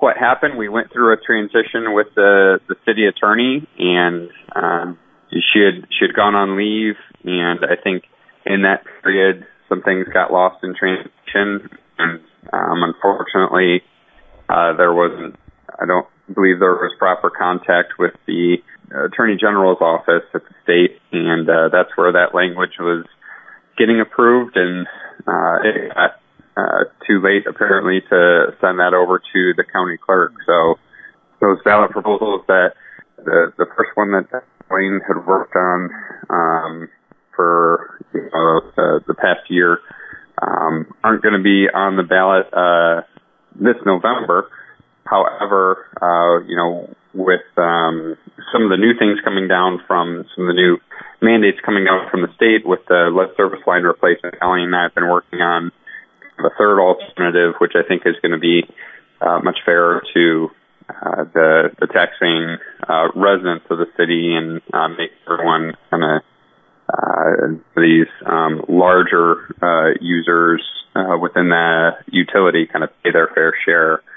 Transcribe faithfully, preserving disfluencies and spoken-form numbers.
what happened, we went through a transition with the, the city attorney, and um, she had she had gone on leave, and I think in that period some things got lost in transition, and um, unfortunately uh, there wasn't. I don't believe there was proper contact with the Attorney General's office at the state, and uh, that's where that language was getting approved, and uh, it got uh, too late apparently to send that over to the county clerk. So those ballot proposals that the the first one that Wayne had worked on um, for you know, the, the past year um, aren't going to be on the ballot uh, this November. However, uh, you know, with um, some of the new things coming down from some of the new mandates coming out from the state with the lead service line replacement, Ellie and I have been working on the third alternative, which I think is going to be uh, much fairer to uh, the, the taxing uh, residents of the city and uh, make everyone kind of uh, these um, larger uh, users uh, within the utility kind of pay their fair share.